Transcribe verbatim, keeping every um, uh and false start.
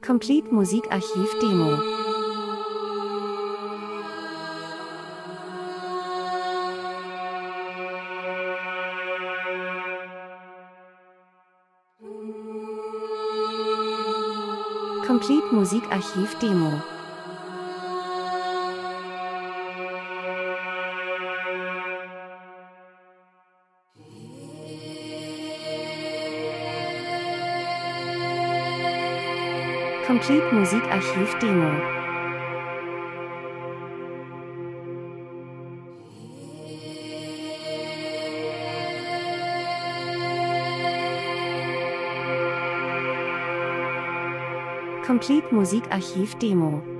Complete Musikarchiv Demo. Complete Musikarchiv Demo. Complete Musikarchiv Demo. Complete Musikarchiv Demo.